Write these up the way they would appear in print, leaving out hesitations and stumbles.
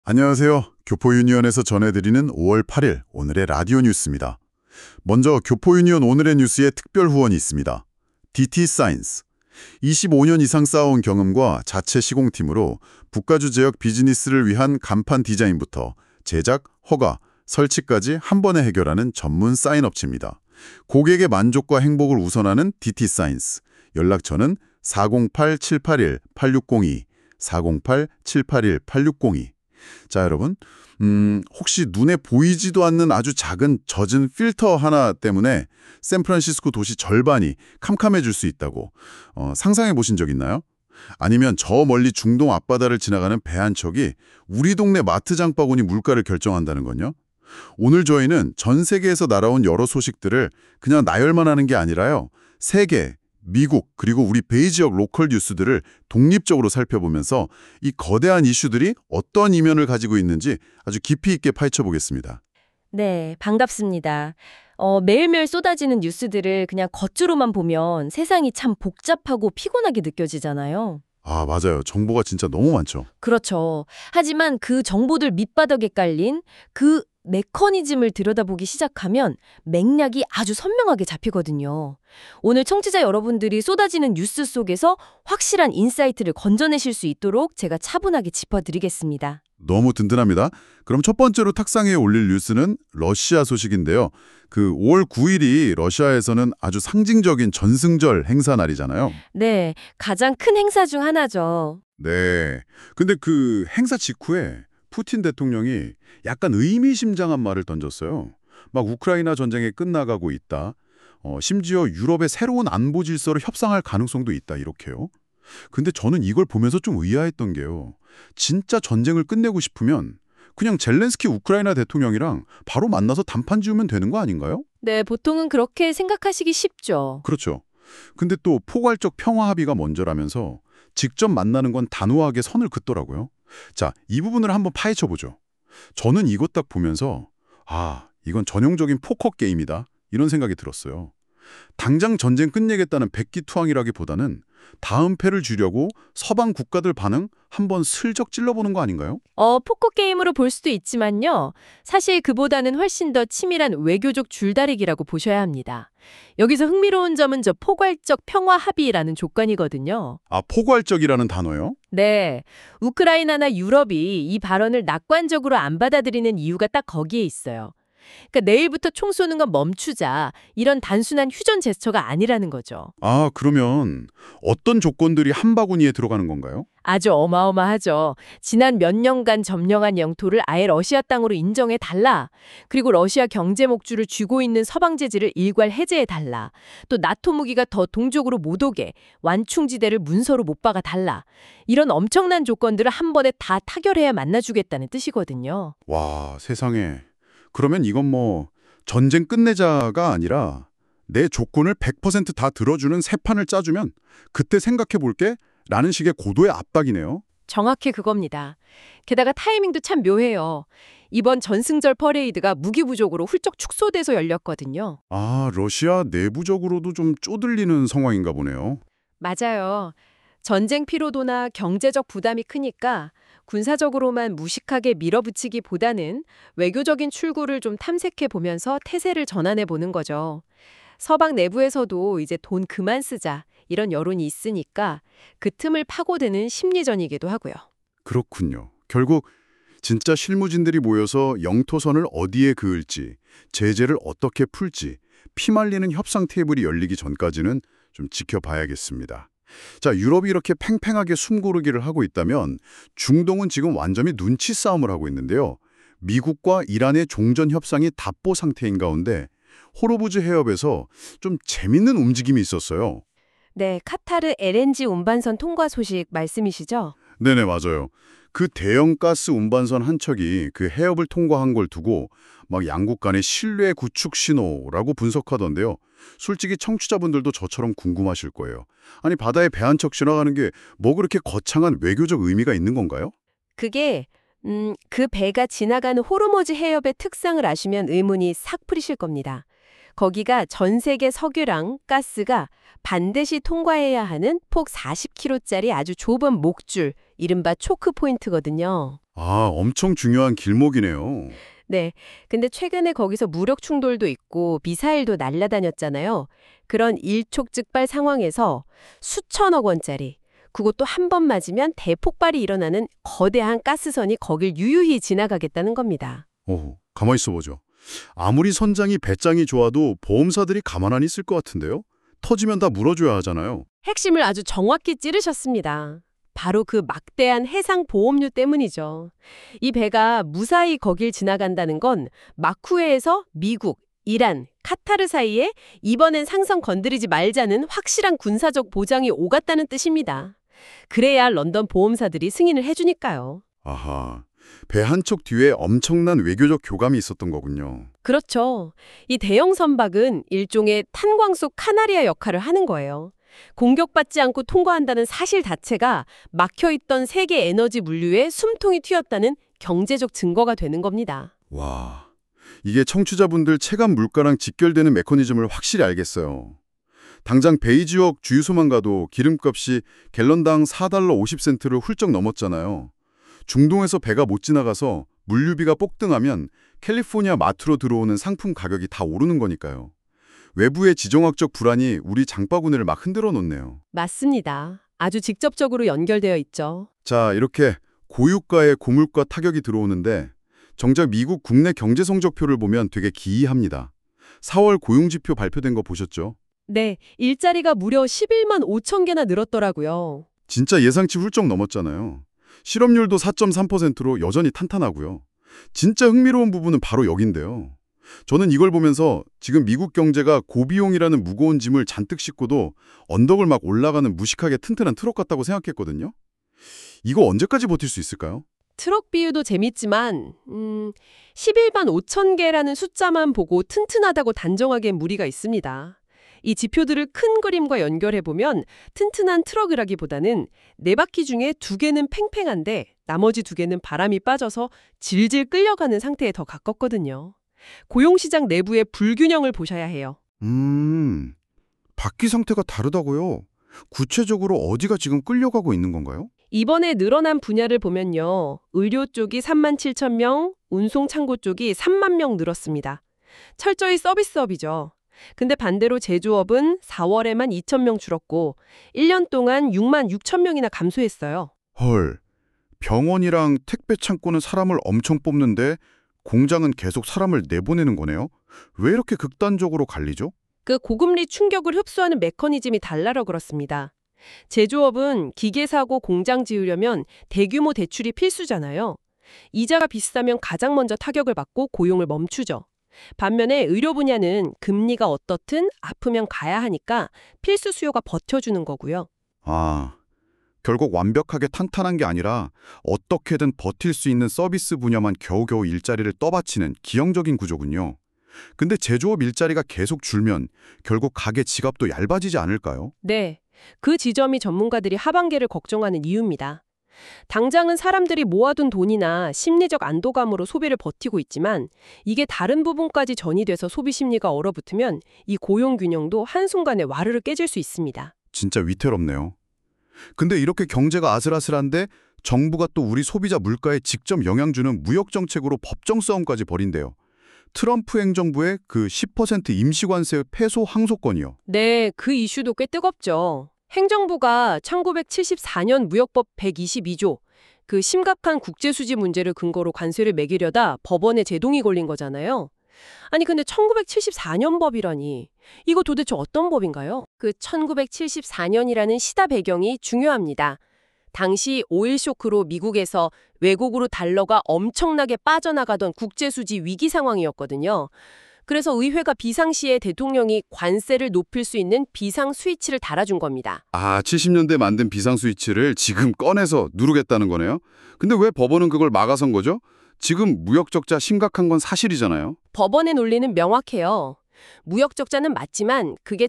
안녕하세요. 교포유니온에서 전해드리는 5월 8일 오늘의 라디오 뉴스입니다. 먼저 교포유니온 오늘의 뉴스에 특별 후원이 있습니다. DT 사이언스. 25년 이상 쌓아온 경험과 자체 시공팀으로 북가주 지역 비즈니스를 위한 간판 디자인부터 제작, 허가, 설치까지 한 번에 해결하는 전문 사인 업체입니다. 고객의 만족과 행복을 우선하는 DT 사이언스. 연락처는 408-781-8602, 408-781-8602. 자, 여러분, 혹시 눈에 보이지도 않는 아주 작은 젖은 필터 하나 때문에 샌프란시스코 도시 절반이 캄캄해질 수 있다고 상상해 보신 적 있나요? 아니면 저 멀리 중동 앞바다를 지나가는 배 한 척이 우리 동네 마트 장바구니 물가를 결정한다는 건요? 오늘 저희는 전 세계에서 날아온 여러 소식들을 그냥 나열만 하는 게 아니라요. 세계, 미국, 그리고 우리 베이지역 로컬 뉴스들을 독립적으로 살펴보면서 이 거대한 이슈들이 어떤 이면을 가지고 있는지 아주 깊이 있게 파헤쳐 보겠습니다. 네, 반갑습니다. 매일매일 쏟아지는 뉴스들을 그냥 겉으로만 보면 세상이 참 복잡하고 피곤하게 느껴지잖아요. 아, 맞아요. 정보가 진짜 너무 많죠. 그렇죠. 하지만 그 정보들 밑바닥에 깔린 그 메커니즘을 들여다보기 시작하면 맥락이 아주 선명하게 잡히거든요. 오늘 청취자 여러분들이 쏟아지는 뉴스 속에서 확실한 인사이트를 건져내실 수 있도록 제가 차분하게 짚어드리겠습니다. 너무 든든합니다. 그럼 첫 번째로 탁상에 올릴 뉴스는 러시아 소식인데요. 그 5월 9일이 러시아에서는 아주 상징적인 전승절 행사 날이잖아요. 네, 가장 큰 행사 중 하나죠. 네. 근데 그 행사 직후에 푸틴 대통령이 약간 의미심장한 말을 던졌어요. 막 우크라이나 전쟁이 끝나가고 있다. 심지어 유럽의 새로운 안보 질서로 협상할 가능성도 있다. 이렇게요. 근데 저는 이걸 보면서 좀 의아했던 게요. 진짜 전쟁을 끝내고 싶으면 그냥 젤렌스키 우크라이나 대통령이랑 바로 만나서 담판 지으면 되는 거 아닌가요? 네, 보통은 그렇게 생각하시기 쉽죠. 그렇죠. 근데 또 포괄적 평화 합의가 먼저라면서 직접 만나는 건 단호하게 선을 긋더라고요. 자, 이 부분을 한번 파헤쳐 보죠. 저는 이것 딱 보면서 이건 전형적인 포커 게임이다. 이런 생각이 들었어요. 당장 전쟁 끝내겠다는 백기투항이라기보다는 다음 패를 주려고 서방 국가들 반응 한번 슬쩍 찔러보는 거 아닌가요? 포커 게임으로 볼 수도 있지만요. 사실 그보다는 훨씬 더 치밀한 외교적 줄다리기라고 보셔야 합니다. 여기서 흥미로운 점은 저 포괄적 평화 합의라는 조건이거든요. 아, 포괄적이라는 단어요? 네, 우크라이나나 유럽이 이 발언을 낙관적으로 안 받아들이는 이유가 딱 거기에 있어요. 그러니까 내일부터 총 쏘는 건 멈추자. 이런 단순한 휴전 제스처가 아니라는 거죠. 아, 그러면 어떤 조건들이 한 바구니에 들어가는 건가요? 아주 어마어마하죠. 지난 몇 년간 점령한 영토를 아예 러시아 땅으로 인정해달라. 그리고 러시아 경제 목줄을 쥐고 있는 서방 제재를 일괄 해제해달라. 또 나토 무기가 더 동쪽으로 못 오게 완충지대를 문서로 못 박아달라. 이런 엄청난 조건들을 한 번에 다 타결해야 만나주겠다는 뜻이거든요. 와, 세상에. 그러면 이건 뭐 전쟁 끝내자가 아니라 내 조건을 100%다 들어주는 새 판을 짜주면 그때 생각해 볼게 라는 식의 고도의 압박이네요. 정확히 그겁니다. 게다가 타이밍도 참 묘해요. 이번 전승절 퍼레이드가 무기 부족으로 훌쩍 축소돼서 열렸거든요. 아, 러시아 내부적으로도 좀 쪼들리는 상황인가 보네요. 맞아요. 전쟁 피로도나 경제적 부담이 크니까 군사적으로만 무식하게 밀어붙이기보다는 외교적인 출구를 좀 탐색해 보면서 태세를 전환해 보는 거죠. 서방 내부에서도 이제 돈 그만 쓰자 이런 여론이 있으니까 그 틈을 파고드는 심리전이기도 하고요. 그렇군요. 결국 진짜 실무진들이 모여서 영토선을 어디에 그을지, 제재를 어떻게 풀지, 피말리는 협상 테이블이 열리기 전까지는 좀 지켜봐야겠습니다. 자, 유럽이 이렇게 팽팽하게 숨고르기를 하고 있다면 중동은 지금 완전히 눈치 싸움을 하고 있는데요. 미국과 이란의 종전 협상이 답보 상태인 가운데 호르무즈 해협에서 좀 재밌는 움직임이 있었어요. 네, 카타르 LNG 운반선 통과 소식 말씀이시죠? 네네, 맞아요. 그 대형 가스 운반선 한 척이 그 해협을 통과한 걸 두고 막 양국 간의 신뢰 구축 신호라고 분석하던데요. 솔직히 청취자분들도 저처럼 궁금하실 거예요. 아니, 바다에 배 한 척 지나가는 게 뭐 그렇게 거창한 외교적 의미가 있는 건가요? 그게 그 배가 지나가는 호르무즈 해협의 특성을 아시면 의문이 싹 풀리실 겁니다. 거기가 전 세계 석유랑 가스가 반드시 통과해야 하는 폭 40km짜리 아주 좁은 목줄, 이른바 초크 포인트거든요. 아, 엄청 중요한 길목이네요. 네. 근데 최근에 거기서 무력 충돌도 있고 미사일도 날아다녔잖아요. 그런 일촉즉발 상황에서 수천억 원짜리, 그것도 한 번 맞으면 대폭발이 일어나는 거대한 가스선이 거길 유유히 지나가겠다는 겁니다. 가만히 있어보죠. 아무리 선장이 배짱이 좋아도 보험사들이 가만 안 있을 것 같은데요? 터지면 다 물어줘야 하잖아요. 핵심을 아주 정확히 찌르셨습니다. 바로 그 막대한 해상 보험료 때문이죠. 이 배가 무사히 거길 지나간다는 건 마쿠에에서 미국, 이란, 카타르 사이에 이번엔 상성 건드리지 말자는 확실한 군사적 보장이 오갔다는 뜻입니다. 그래야 런던 보험사들이 승인을 해주니까요. 아하, 배 한 척 뒤에 엄청난 외교적 교감이 있었던 거군요. 그렇죠. 이 대형 선박은 일종의 탄광속 카나리아 역할을 하는 거예요. 공격받지 않고 통과한다는 사실 자체가 막혀있던 세계 에너지 물류에 숨통이 튑다는 경제적 증거가 되는 겁니다. 와, 이게 청취자분들 체감 물가랑 직결되는 메커니즘을 확실히 알겠어요. 당장 베이 지역 주유소만 가도 기름값이 갤런당 4달러 50센트를 훌쩍 넘었잖아요. 중동에서 배가 못 지나가서 물류비가 폭등하면 캘리포니아 마트로 들어오는 상품 가격이 다 오르는 거니까요. 외부의 지정학적 불안이 우리 장바구니를 막 흔들어 놓네요. 맞습니다. 아주 직접적으로 연결되어 있죠. 자, 이렇게 고유가의 고물가 타격이 들어오는데 정작 미국 국내 경제 성적표를 보면 되게 기이합니다. 4월 고용지표 발표된 거 보셨죠? 네, 일자리가 무려 11만 5천 개나 늘었더라고요. 진짜 예상치 훌쩍 넘었잖아요. 실업률도 4.3%로 여전히 탄탄하고요. 진짜 흥미로운 부분은 바로 여긴데요. 저는 이걸 보면서 지금 미국 경제가 고비용이라는 무거운 짐을 잔뜩 싣고도 언덕을 막 올라가는 무식하게 튼튼한 트럭 같다고 생각했거든요. 이거 언제까지 버틸 수 있을까요? 트럭 비유도 재밌지만 11만 5천 개라는 숫자만 보고 튼튼하다고 단정하기엔 무리가 있습니다. 이 지표들을 큰 그림과 연결해보면 튼튼한 트럭이라기보다는 네 바퀴 중에 두 개는 팽팽한데 나머지 두 개는 바람이 빠져서 질질 끌려가는 상태에 더 가깝거든요. 고용시장 내부의 불균형을 보셔야 해요. 바퀴 상태가 다르다고요? 구체적으로 어디가 지금 끌려가고 있는 건가요? 이번에 늘어난 분야를 보면요. 의료 쪽이 3만 7천 명, 운송 창고 쪽이 3만 명 늘었습니다. 철저히 서비스업이죠. 근데 반대로 제조업은 4월에만 2천 명 줄었고 1년 동안 6만 6천 명이나 감소했어요. 헐, 병원이랑 택배 창고는 사람을 엄청 뽑는데 공장은 계속 사람을 내보내는 거네요? 왜 이렇게 극단적으로 갈리죠? 그 고금리 충격을 흡수하는 메커니즘이 달라서 그렇습니다. 제조업은 기계 사고 공장 지으려면 대규모 대출이 필수잖아요. 이자가 비싸면 가장 먼저 타격을 받고 고용을 멈추죠. 반면에 의료 분야는 금리가 어떻든 아프면 가야 하니까 필수 수요가 버텨주는 거고요. 아, 결국 완벽하게 탄탄한 게 아니라 어떻게든 버틸 수 있는 서비스 분야만 겨우겨우 일자리를 떠받치는 기형적인 구조군요. 근데 제조업 일자리가 계속 줄면 결국 가게 지갑도 얇아지지 않을까요? 네, 그 지점이 전문가들이 하반기를 걱정하는 이유입니다. 당장은 사람들이 모아둔 돈이나 심리적 안도감으로 소비를 버티고 있지만 이게 다른 부분까지 전이돼서 소비 심리가 얼어붙으면 이 고용 균형도 한순간에 와르르 깨질 수 있습니다. 진짜 위태롭네요. 근데 이렇게 경제가 아슬아슬한데 정부가 또 우리 소비자 물가에 직접 영향 주는 무역 정책으로 법정 싸움까지 벌인대요. 트럼프 행정부의 그 10% 임시관세 패소 항소권이요. 네, 그 이슈도 꽤 뜨겁죠. 행정부가 1974년 무역법 122조, 그 심각한 국제수지 문제를 근거로 관세를 매기려다 법원에 제동이 걸린 거잖아요. 아니 근데 1974년 법이라니 이거 도대체 어떤 법인가요? 그 1974년이라는 시다 배경이 중요합니다. 당시 오일 쇼크로 미국에서 외국으로 달러가 엄청나게 빠져나가던 국제수지 위기 상황이었거든요. 그래서 의회가 비상시에 대통령이 관세를 높일 수 있는 비상 스위치를 달아준 겁니다. 아, 70년대 만든 비상 스위치를 지금 꺼내서 누르겠다는 거네요. 근데 왜 법원은 그걸 막아선 거죠? 지금 무역 적자 심각한 건 사실이잖아요. 법원의 논리는 명확해요. 무역 적자는 맞지만 그게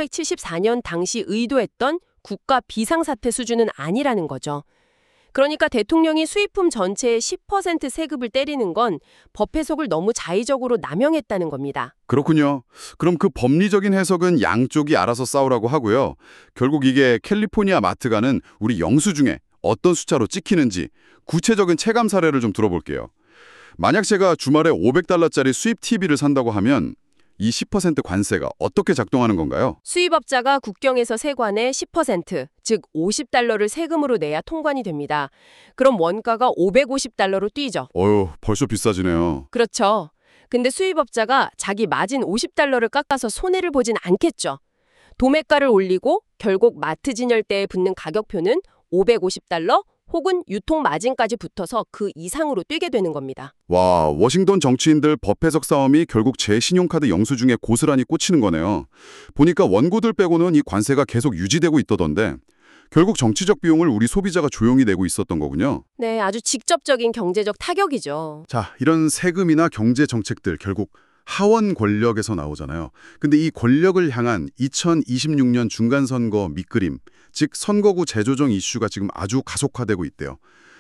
1974년 당시 의도했던 국가 비상사태 수준은 아니라는 거죠. 그러니까 대통령이 수입품 전체의 10% 세급을 때리는 건 법 해석을 너무 자의적으로 남용했다는 겁니다. 그렇군요. 그럼 그 법리적인 해석은 양쪽이 알아서 싸우라고 하고요. 결국 이게 캘리포니아 마트가는 우리 영수증에 어떤 숫자로 찍히는지 구체적인 체감 사례를 좀 들어볼게요. 만약 제가 주말에 $500짜리 수입 TV를 산다고 하면 이 10% 관세가 어떻게 작동하는 건가요? 수입업자가 국경에서 세관에 10%, 즉 $50를 세금으로 내야 통관이 됩니다. 그럼 원가가 $550로 뛰죠. 어휴, 벌써 비싸지네요. 그렇죠. 근데 수입업자가 자기 마진 $50를 깎아서 손해를 보진 않겠죠. 도매가를 올리고 결국 마트 진열대에 붙는 가격표는 $550 혹은 유통 마진까지 붙어서 그 이상으로 뛰게 되는 겁니다. 와, 워싱턴 정치인들 법 해석 싸움이 결국 제 신용카드 영수증에 고스란히 꽂히는 거네요. 보니까 원고들 빼고는 이 관세가 계속 유지되고 있다던데 결국 정치적 비용을 우리 소비자가 조용히 내고 있었던 거군요. 네, 아주 직접적인 경제적 타격이죠. 자, 이런 세금이나 경제 정책들 결국 하원 권력에서 나오잖아요. 근데 이 권력을 향한 2026년 중간선거 밑그림, 즉 선거구 재조정 이슈가 지금 아주 가속화되고 있대요.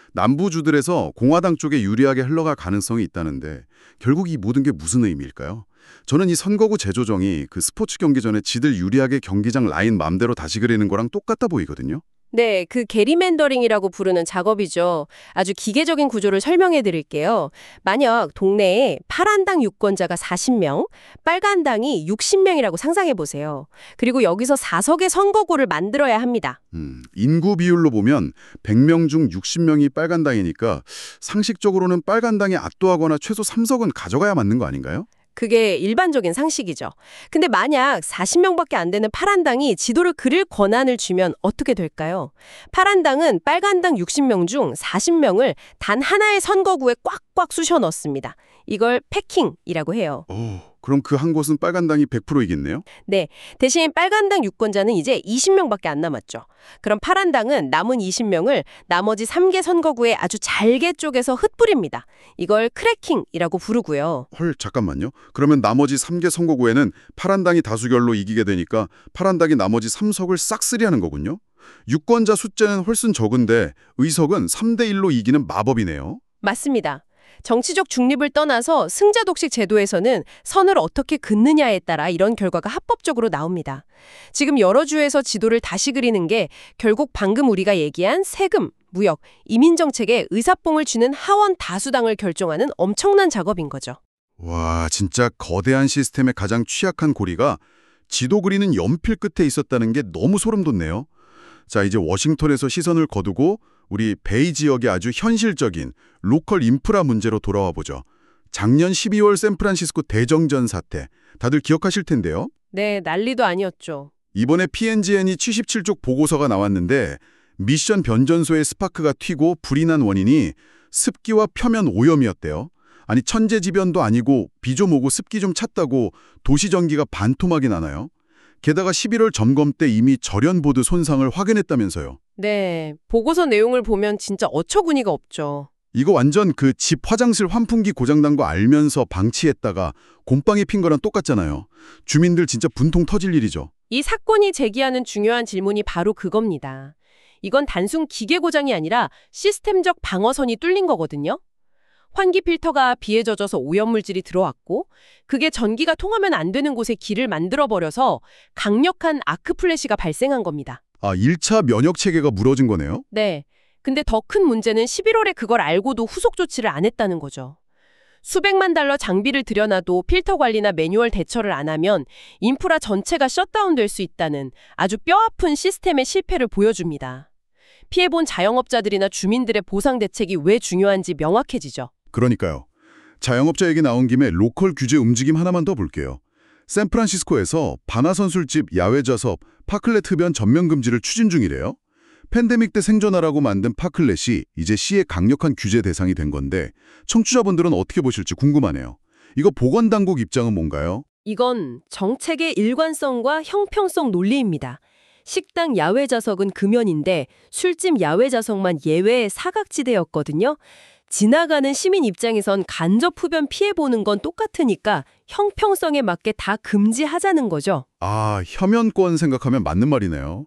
남부주들에서 공화당 쪽에 유리하게 흘러갈 가능성이 있다는데 결국 이 모든 게 무슨 의미일까요? 저는 이 선거구 재조정이 그 스포츠 경기 전에 지들 유리하게 경기장 라인 맘대로 다시 그리는 거랑 똑같아 보이거든요. 네, 그 게리맨더링이라고 부르는 작업이죠. 아주 기계적인 구조를 설명해 드릴게요. 만약 동네에 파란 당 유권자가 40명, 빨간 당이 60명이라고 상상해 보세요. 그리고 여기서 4석의 선거구를 만들어야 합니다. 인구 비율로 보면 100명 중 60명이 빨간 당이니까 상식적으로는 빨간 당이 압도하거나 최소 3석은 가져가야 맞는 거 아닌가요? 그게 일반적인 상식이죠. 근데 만약 40명밖에 안 되는 파란당이 지도를 그릴 권한을 주면 어떻게 될까요? 파란당은 빨간당 60명 중 40명을 단 하나의 선거구에 꽉꽉 쑤셔 넣습니다. 이걸 패킹이라고 해요. 그럼 그 한 곳은 빨간 당이 100%이겠네요? 네, 대신 빨간당 유권자는 이제 20명밖에 안 남았죠. 그럼 파란당은 남은 20명을 나머지 3개 선거구에 아주 잘게 쪼개서 흩뿌립니다. 이걸 크래킹이라고 부르고요. 헐, 잠깐만요. 그러면 나머지 3개 선거구에는 파란 당이 다수결로 이기게 되니까 파란 당이 나머지 3석을 싹쓸이하는 거군요. 유권자 숫자는 훨씬 적은데 의석은 3대1로 이기는 마법이네요. 맞습니다. 정치적 중립을 떠나서 승자 독식 제도에서는 선을 어떻게 긋느냐에 따라 이런 결과가 합법적으로 나옵니다. 지금 여러 주에서 지도를 다시 그리는 게 결국 방금 우리가 얘기한 세금, 무역, 이민 정책에 의사뽕을 쥐는 하원 다수당을 결정하는 엄청난 작업인 거죠. 와, 진짜 거대한 시스템의 가장 취약한 고리가 지도 그리는 연필 끝에 있었다는 게 너무 소름 돋네요. 자, 이제 워싱턴에서 시선을 거두고 우리 베이 지역의 아주 현실적인 로컬 인프라 문제로 돌아와 보죠. 작년 12월 샌프란시스코 대정전 사태, 다들 기억하실 텐데요. 네, 난리도 아니었죠. 이번에 PNGN이 77쪽 보고서가 나왔는데 미션 변전소에 스파크가 튀고 불이 난 원인이 습기와 표면 오염이었대요. 아니 천재지변도 아니고 비좀 오고 습기 좀 찼다고 도시 전기가 반토막이 나나요? 게다가 11월 점검 때 이미 절연보드 손상을 확인했다면서요. 네, 보고서 내용을 보면 진짜 어처구니가 없죠. 이거 완전 그 집 화장실 환풍기 고장난 거 알면서 방치했다가 곰팡이 핀 거랑 똑같잖아요. 주민들 진짜 분통 터질 일이죠. 이 사건이 제기하는 중요한 질문이 바로 그겁니다. 이건 단순 기계 고장이 아니라 시스템적 방어선이 뚫린 거거든요. 환기 필터가 비에 젖어서 오염물질이 들어왔고 그게 전기가 통하면 안 되는 곳에 길을 만들어버려서 강력한 아크 플래시가 발생한 겁니다. 아, 1차 면역 체계가 무너진 거네요? 네. 근데 더 큰 문제는 11월에 그걸 알고도 후속 조치를 안 했다는 거죠. 수백만 달러 장비를 들여놔도 필터 관리나 매뉴얼 대처를 안 하면 인프라 전체가 셧다운될 수 있다는 아주 뼈아픈 시스템의 실패를 보여줍니다. 피해본 자영업자들이나 주민들의 보상 대책이 왜 중요한지 명확해지죠. 그러니까요. 자영업자 얘기 나온 김에 로컬 규제 움직임 하나만 더 볼게요. 샌프란시스코에서 반화선술집 야외 좌석 파클렛 흡연 전면 금지를 추진 중이래요. 팬데믹 때 생존하라고 만든 파클렛이 이제 시의 강력한 규제 대상이 된 건데 청취자분들은 어떻게 보실지 궁금하네요. 이거 보건당국 입장은 뭔가요? 이건 정책의 일관성과 형평성 논리입니다. 식당 야외 좌석은 금연인데 술집 야외 좌석만 예외의 사각지대였거든요. 지나가는 시민 입장에선 간접 흡연 피해보는 건 똑같으니까 형평성에 맞게 다 금지하자는 거죠. 아, 혐연권 생각하면 맞는 말이네요.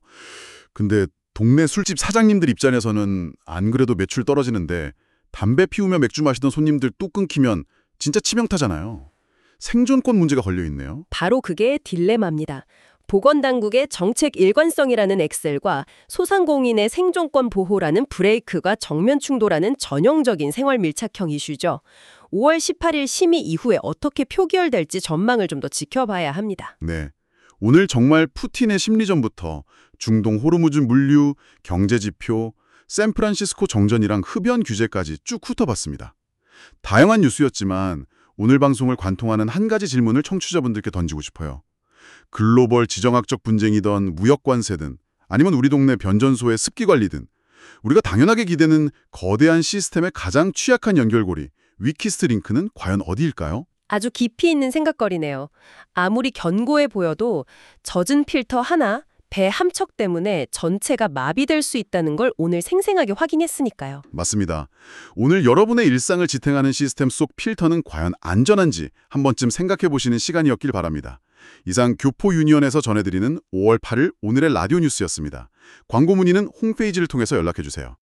근데 동네 술집 사장님들 입장에서는 안 그래도 매출 떨어지는데 담배 피우며 맥주 마시던 손님들 뚝 끊기면 진짜 치명타잖아요. 생존권 문제가 걸려있네요. 바로 그게 딜레마입니다. 보건당국의 정책 일관성이라는 엑셀과 소상공인의 생존권 보호라는 브레이크가 정면 충돌하는 전형적인 생활 밀착형 이슈죠. 5월 18일 심의 이후에 어떻게 표결될지 전망을 좀 더 지켜봐야 합니다. 네. 오늘 정말 푸틴의 심리전부터 중동 호르무즈 물류, 경제지표, 샌프란시스코 정전이랑 흡연 규제까지 쭉 훑어봤습니다. 다양한 뉴스였지만 오늘 방송을 관통하는 한 가지 질문을 청취자분들께 던지고 싶어요. 글로벌 지정학적 분쟁이든 무역 관세든 아니면 우리 동네 변전소의 습기 관리든 우리가 당연하게 기대는 거대한 시스템의 가장 취약한 연결고리 위키스트 링크는 과연 어디일까요? 아주 깊이 있는 생각거리네요. 아무리 견고해 보여도 젖은 필터 하나, 배 함척 때문에 전체가 마비될 수 있다는 걸 오늘 생생하게 확인했으니까요. 맞습니다. 오늘 여러분의 일상을 지탱하는 시스템 속 필터는 과연 안전한지 한 번쯤 생각해 보시는 시간이었길 바랍니다. 이상 교포 유니언에서 전해드리는 5월 8일 오늘의 라디오 뉴스였습니다. 광고 문의는 홈페이지를 통해서 연락해 주세요.